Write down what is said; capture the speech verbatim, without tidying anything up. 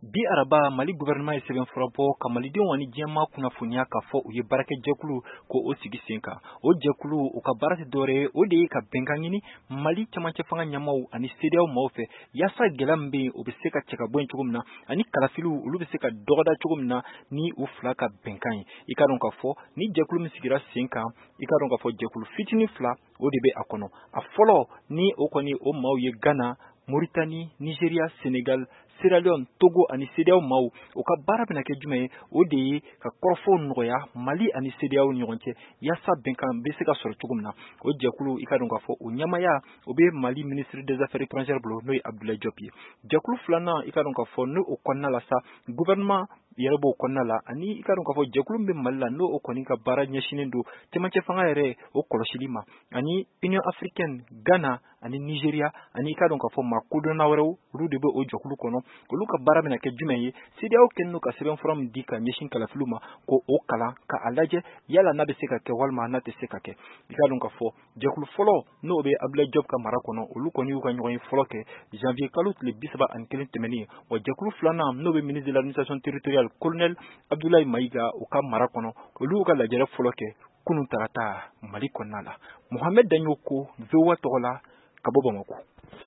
Bi araba Mali gouvernement ye sɛbɛn fura bɔ ka malidenw ani diɲɛmaa kunnafoniya k'a fɔ u ye baarakɛ jɛkulu ko o sigi sen kan. O jɛkulu u ka baara tɛ dɔwɛrɛ ye, o de ye ka bɛnkan ɲini Mali cɛmancɛ fanga ɲɛmaaw ani C D A O maaw fɛ yaasa gɛlɛya min bɛ yen o bɛ se ka cɛ ka bɔ yen cogo min na ani kalafiliw olu bɛ se ka dɔgɔda cogo min na ni u fila ka bɛnkan ye. I ka dɔn k'a fɔ ni jɛkulu min sigira sen kan, i ka dɔn k'a fɔ jɛkulu fitinin fila o de bɛ a kɔnɔ. A fɔlɔ ni o kɔni o maaw ye Ghana, Mauritanie, Nigeria, Senegal, Sierra Leone, Togo ani C D A O maaw u ka baara bɛna kɛ jumɛn ye o de ye ka kɔrɔfɔw nɔgɔya Mali ani C D A O ni ɲɔgɔn cɛ yaasa bɛnkan bɛ se ka sɔrɔ cogo min na. O jɛkulu i ka dɔn k'a fɔ o ɲɛmaaya o bɛ Mali ministre des affaires étrangères bolo n'o ye Abdoulaye Diop ye. Jɛkulu filanan i ka dɔn k'a fɔ n'o o kɔnɔna la sa gouvernement yɛrɛ b'o kɔnɔna la ani i ka dɔn k'a fɔ jɛkulu min bɛ Mali la n'o o kɔni ka baara ɲɛsinnen don cɛmancɛ fanga yɛrɛ o kɔlɔsili ma ani Union africaine, Ghana ani Nigeria ani i ka dɔn k'a fɔ maa kodɔnna wɛrɛw olu de bɛ o jɛkulu kɔnɔ olu ka baara bɛna kɛ jumɛn ye. C D A O kɛlen don ka sɛbɛnfura min di ka ɲɛsin kalafiliw ma ko o kalan ka a lajɛ yala n'a bɛ se ka kɛ walima n'a tɛ se ka kɛ. I ka dɔn k'a fɔ jɛkulu fɔlɔ n'o bɛ Abdoulaye Diop ka mara kɔnɔ olu kɔni y'u ka ɲɔgɔn ye fɔlɔ kɛ janvier kalo tile bi saba ani kelen tɛmɛnen wa jɛkulu filanan n'o bɛ ministre de l'administration territoriale colonel Abdoulaye Maïga u ka mara kɔnɔ olu y'u ka lajɛrɛ fɔlɔ kɛ kunun tarata Mali kɔnɔna la. Mohamed Danɲoko V O A tɔgɔ la ka bɔ Bamako.